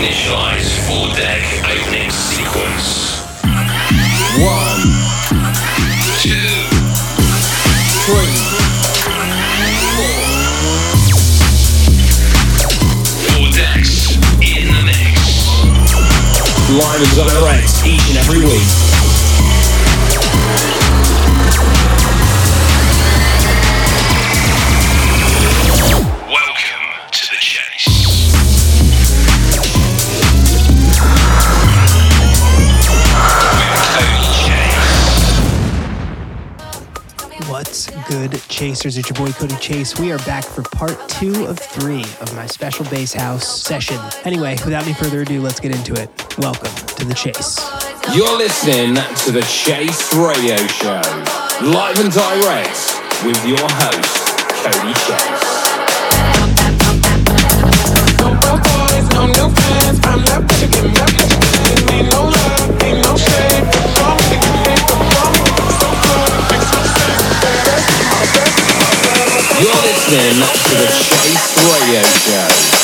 Initialize full deck opening sequence. 1, 2, 3, 4. Full decks in the mix. live and direct each and every week. Welcome to the chase. What's good, Chasers? It's your boy Cody Chase. We are back for part 2 of 3 of my special bass house session. Anyway, without any further ado, let's get into it. Welcome to the Chase. You're listening to the Chase Radio Show, live and direct with your host, Cody Chase. No broke boys, no new fans. I'm not picking up. Ain't no love, ain't no shade. Wrong with the game, wrong with the so good. Makes no sense. You're listening to the Chase Radio Show.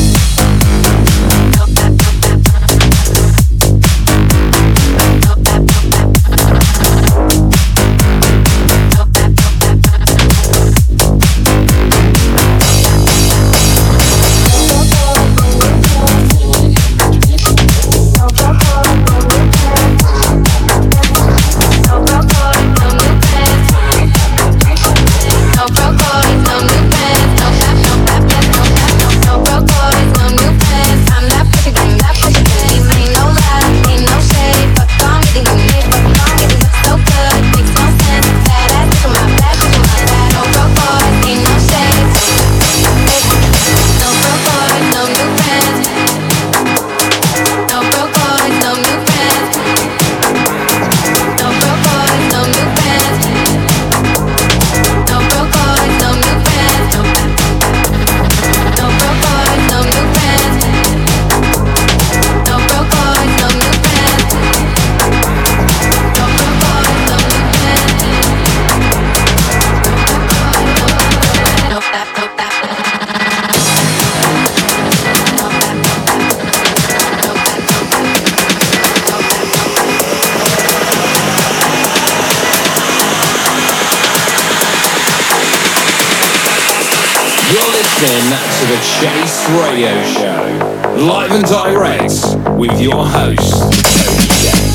To the Chase Radio Show, live and direct with your host, Cody Chase.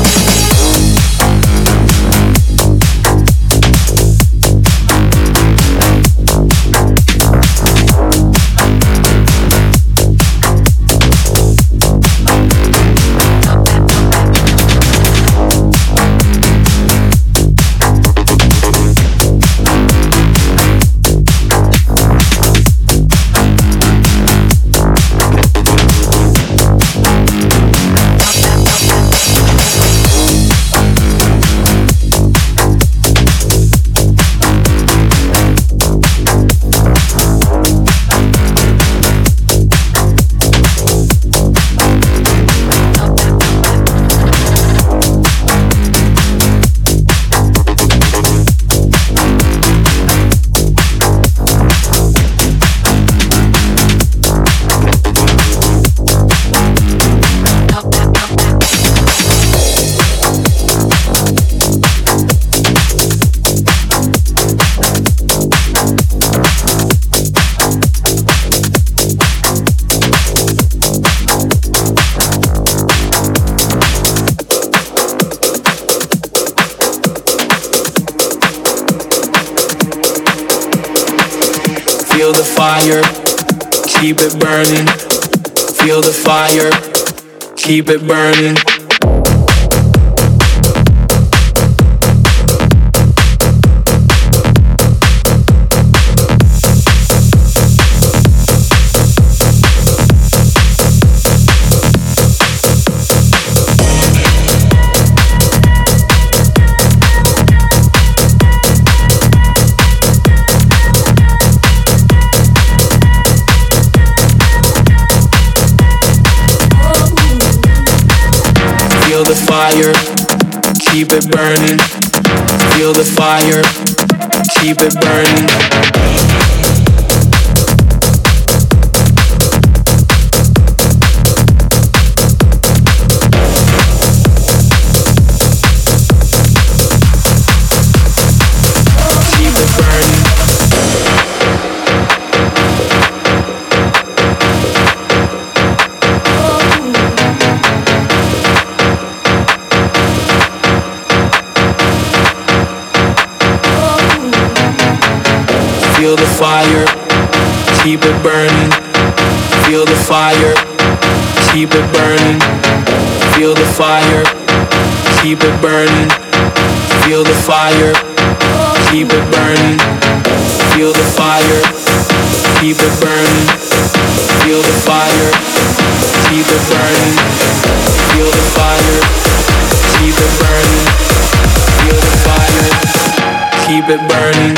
Feel the fire, keep it burning. Feel the fire, keep it burning. Feel the fire, keep it burning. Feel the fire, keep it burning. fire, keep it burning. Feel the fire, keep it burning. Feel the fire, keep it burning. Feel the fire, keep it burning. Feel the fire, keep it burning. Feel the fire, keep it burning. Feel the fire, keep it burning. Feel the fire, keep it burning.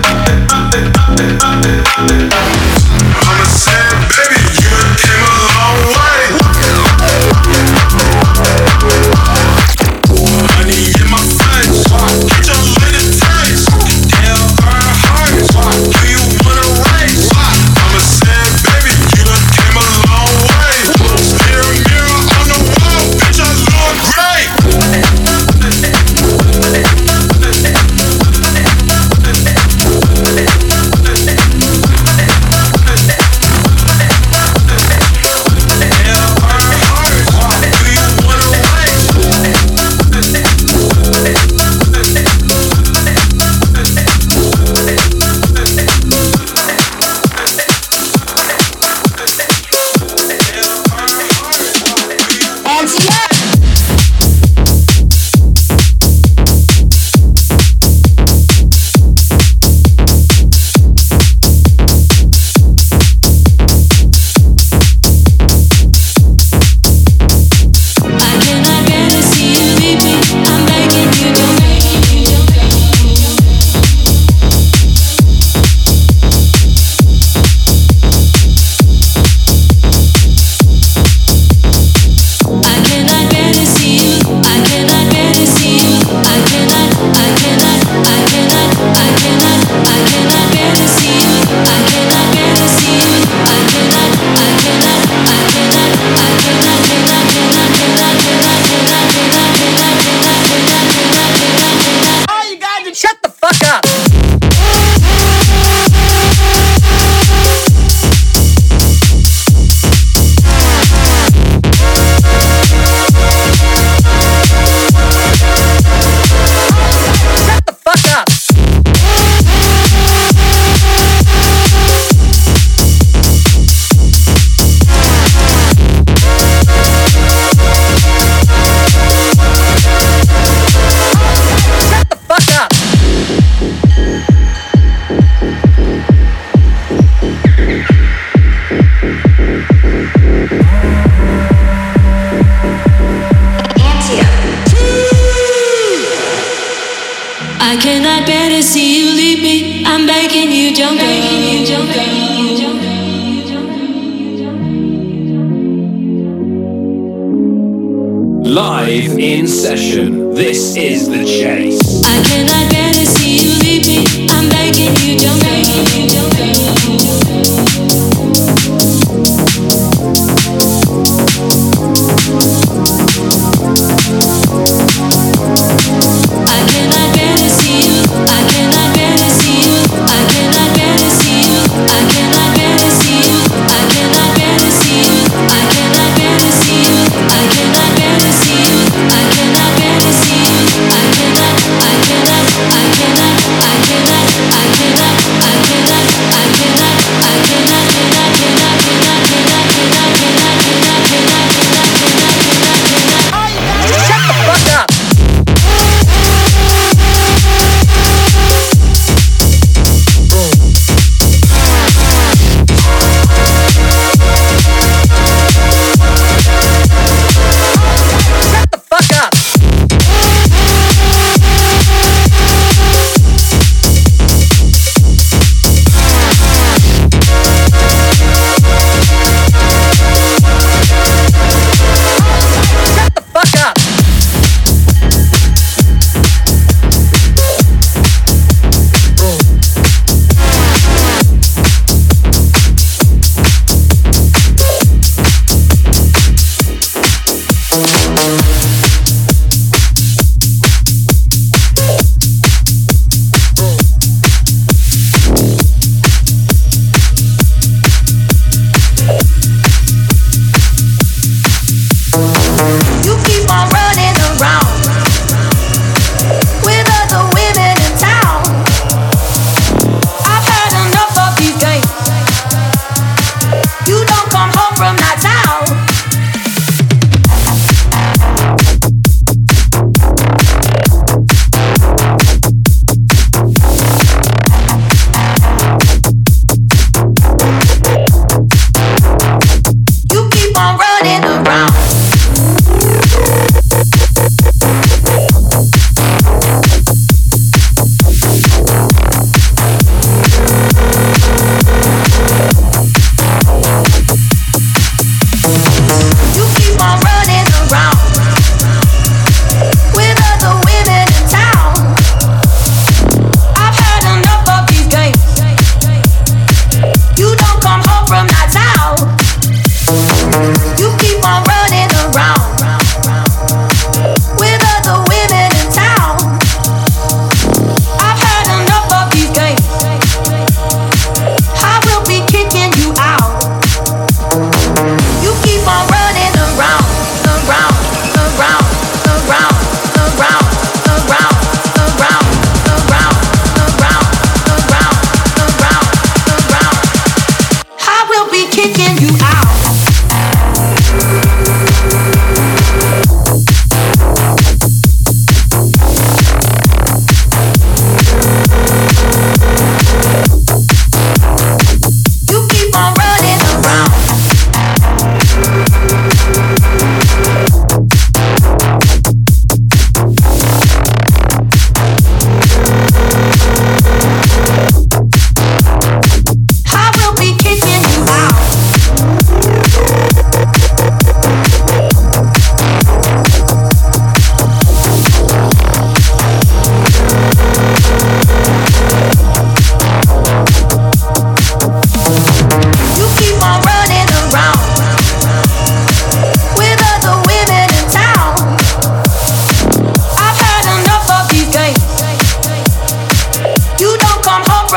Mama said, baby, you done came a long way. Honey in my face, get your little taste. Tell her heart, do you wanna race? Mama said, baby, you done came a long way. Mirror, mirror on the wall, bitch, I look great. I cannot bear to see you leave me. I'm begging you, don't go. Live in session, this is The Chase. I cannot bear to see you leave me. I'm begging you, don't go. I cannot bear to see you. I cannot bear to see you. I cannot bear to see you. I cannot bear to see you. I cannot bear to see you. I cannot bear to see you. I cannot bear to see you. I cannot bear to see you. I cannot. I cannot. I cannot. I cannot.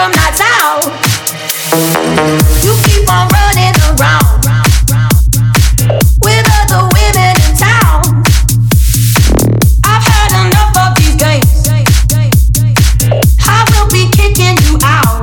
some nights out. You keep on running around with other women in town. I've had enough of these games. I will be kicking you out.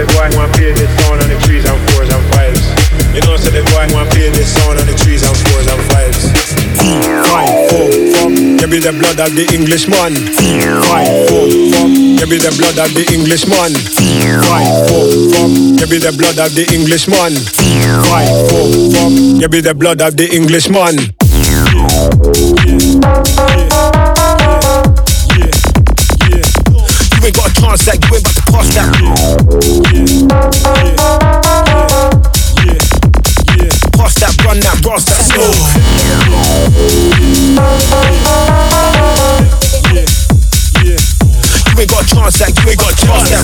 the boy want play this sound on the trees and fours and fives. You know, so the boy want play this sound on the trees and fours and fives. 5, 4, 4. You be the blood of the Englishman. 5, 4, 4. You be the blood of the Englishman. 5, 4, 4. You be the blood of the Englishman. 5, 4, 4. You be the blood of the Englishman. You ain't got a chance, like you ain't about to pass that. Pass that, run that, brass that, slow. You ain't got a chance, like you ain't got a chance that.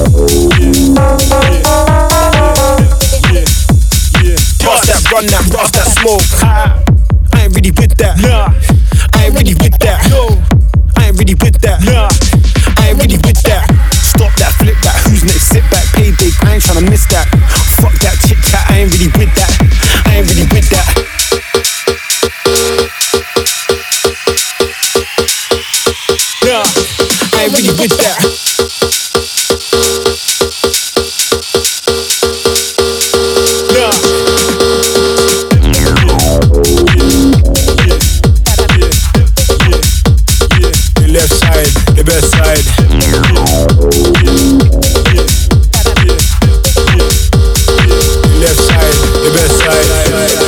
Pass that, run that, brass that, smoke. I ain't really with that. I ain't really with that. I ain't really with that. I ain't really with that. Stop that, flip that. Who's next? Sit back, payday. I ain't tryna miss that. Fuck that chit chat. I ain't really with that. I ain't really with that. I ain't really with that. The best side. Left side, the best side.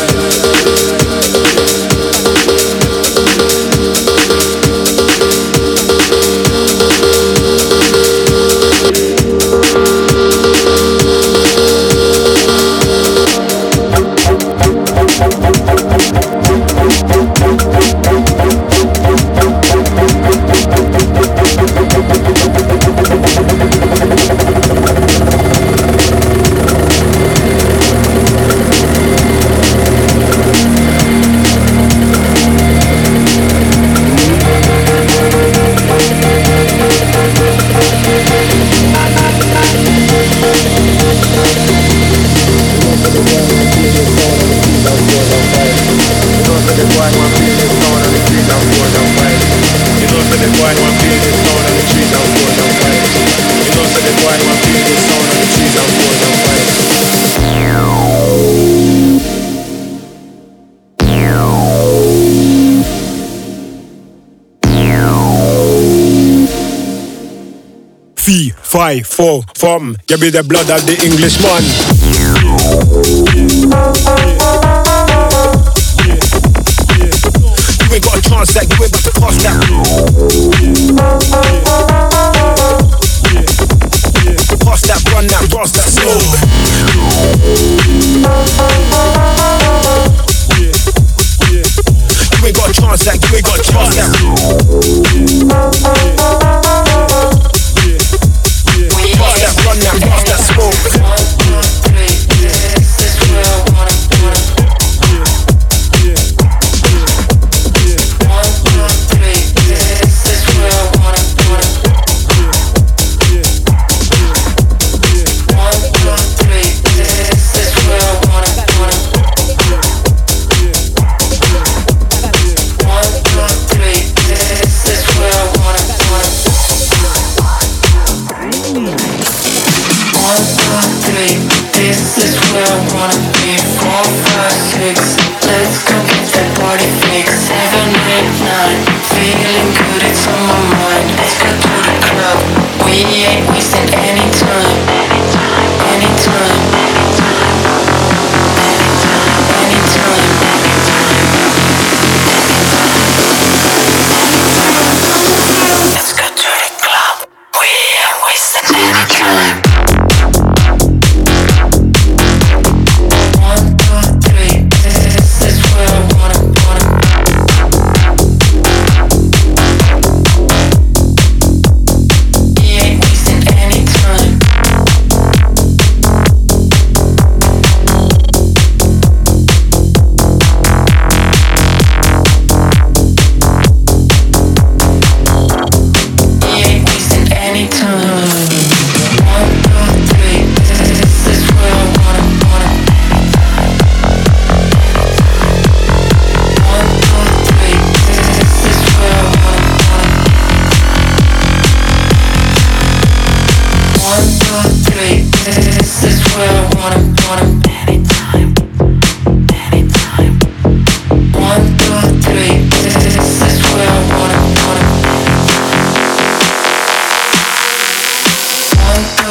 V, 5, 4, from. You be the blood of the Englishman. You ain't got a chance, like you ain't about to pass that. Pass that, run that, brass that, slow. You ain't got a chance, like you ain't got a chance that. Pass that, run that, pass that, smoke. 1, 2, 3, this is where I wanna put it. 1, 2, 3, this is where I wanna put it. 1, 2, 3, this is where I wanna put it. 1, 2, 3, this is where I wanna put it. 1, 2, 3, this is where I wanna be. 4, 5, 6, let's go get that party fixed. 7, 8, 9, feeling good, it's on my mind. Let's go to the club, we ain't wasting any time. Anytime, anytime. Let's go to the club, we ain't wasting any time. 1, 2, 3, this is where I wanna put it. We ain't wasting any time. We ain't wasting any time. 1,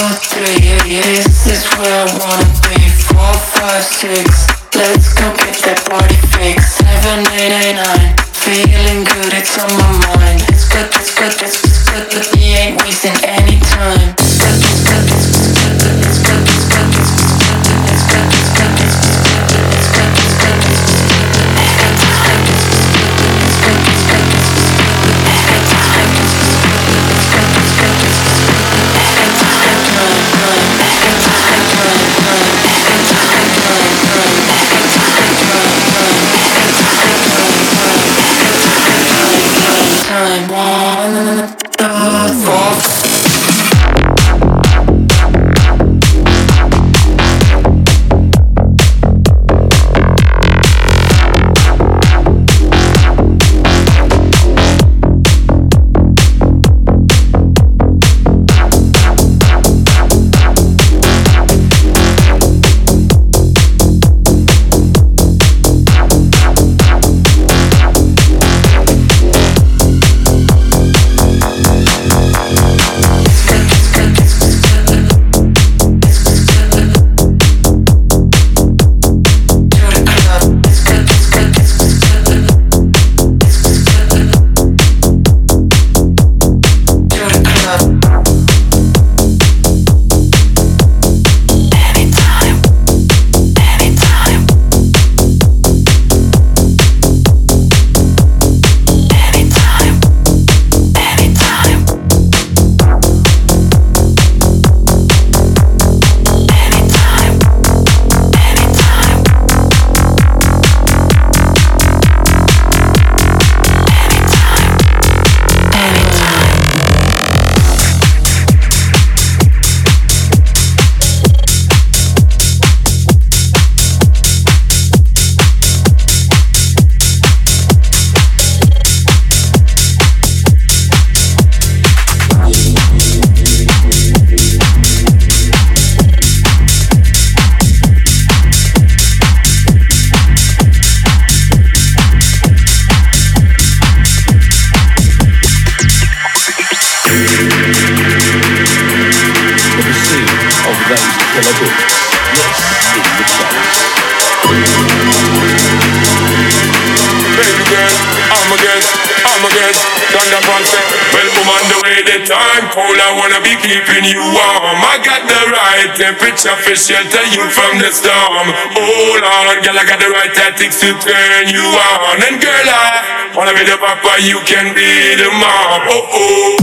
Temperature for shelter you from the storm. Hold on, girl, I got the right tactics to turn you on. And girl, I wanna be the papa, you can be the mom. Oh oh.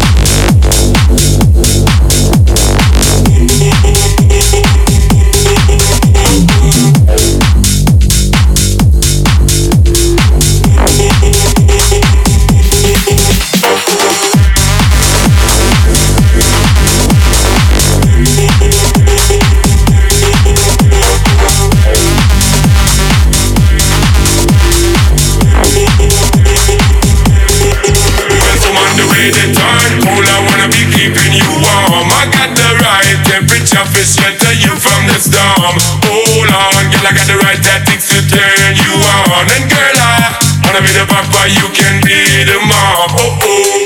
Shelter you from the storm. Hold on, girl, I got the right tactics to turn you on. And girl, I wanna be the papa, you can be the mom. Oh oh.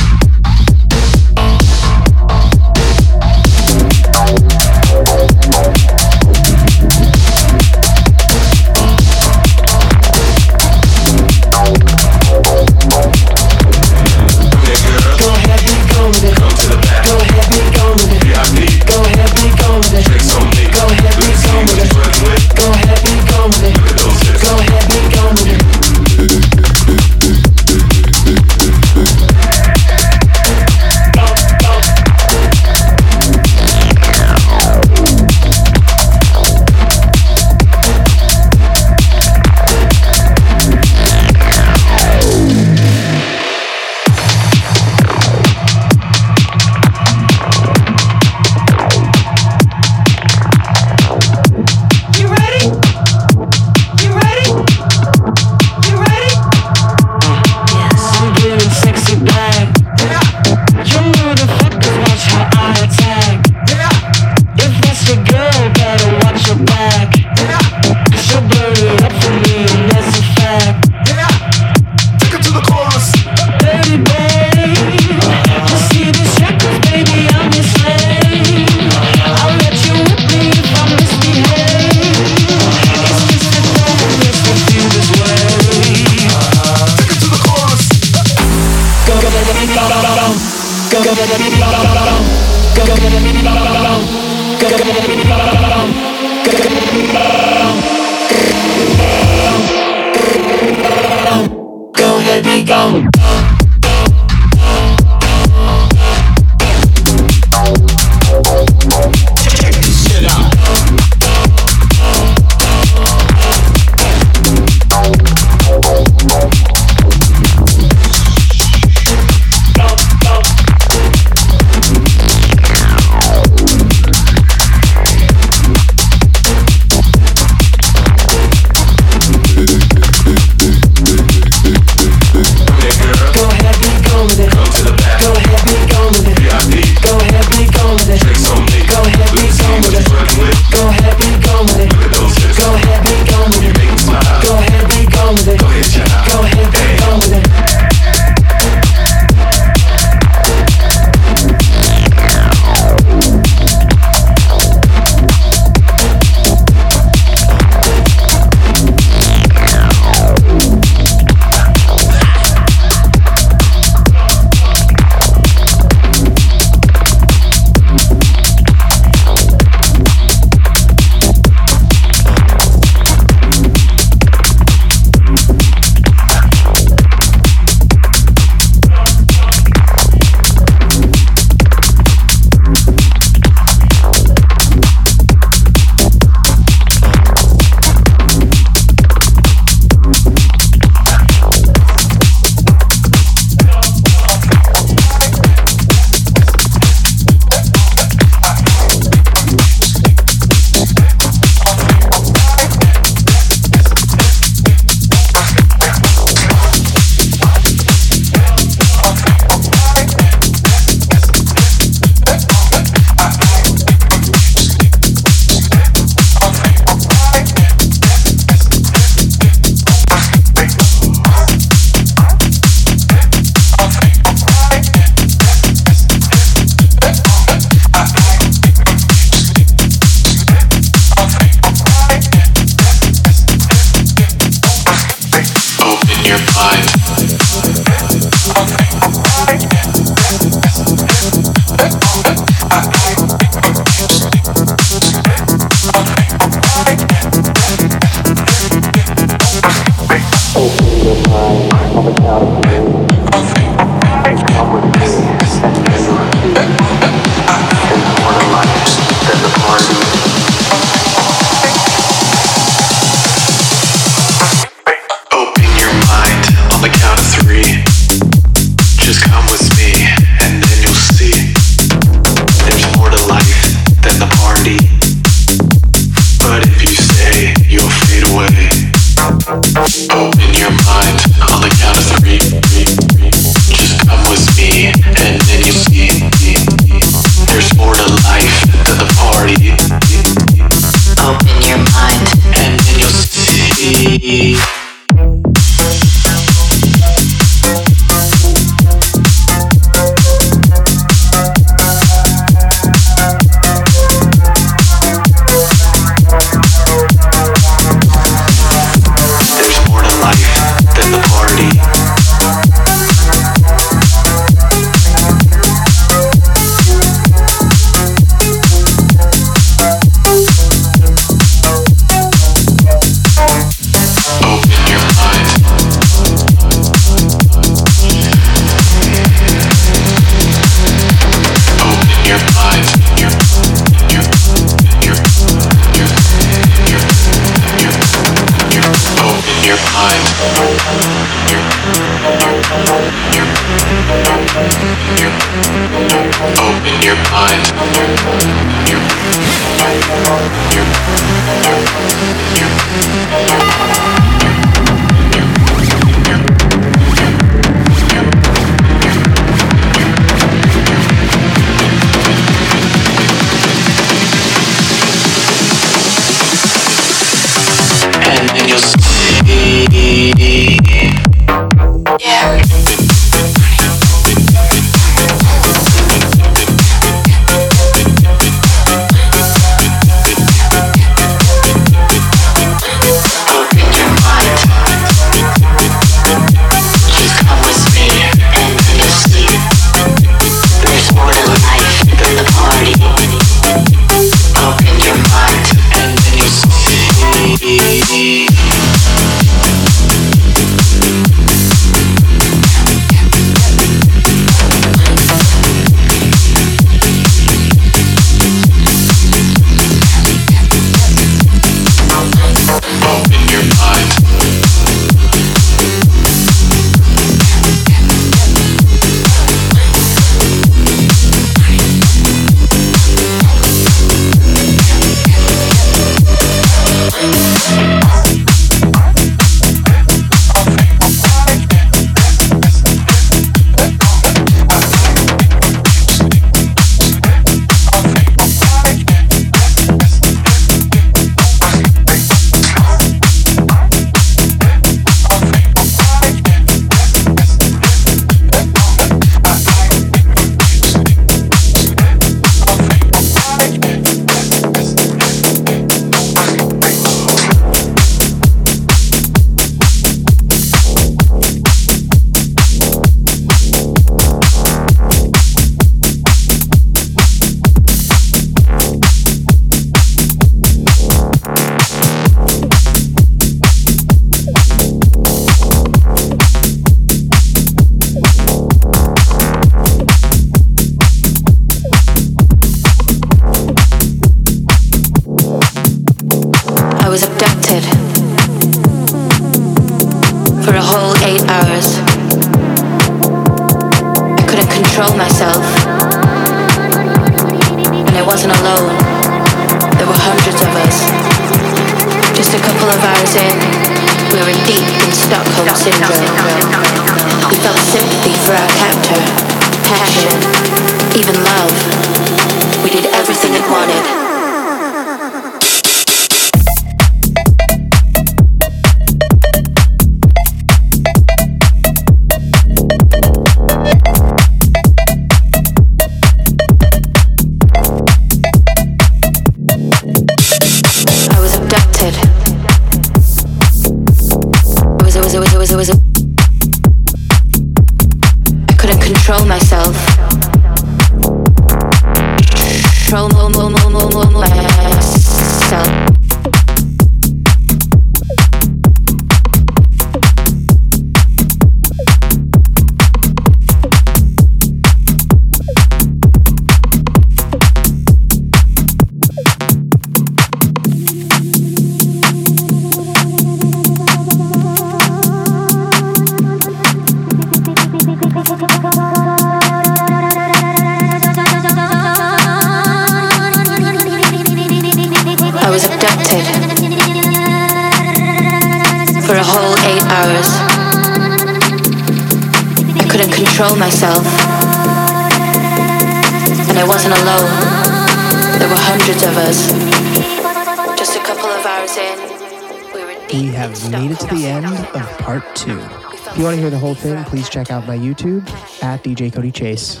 If you want to hear the whole thing, please check out my YouTube at DJ Cody Chase.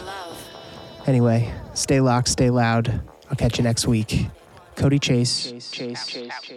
Anyway, stay locked, stay loud. I'll catch you next week. Cody Chase.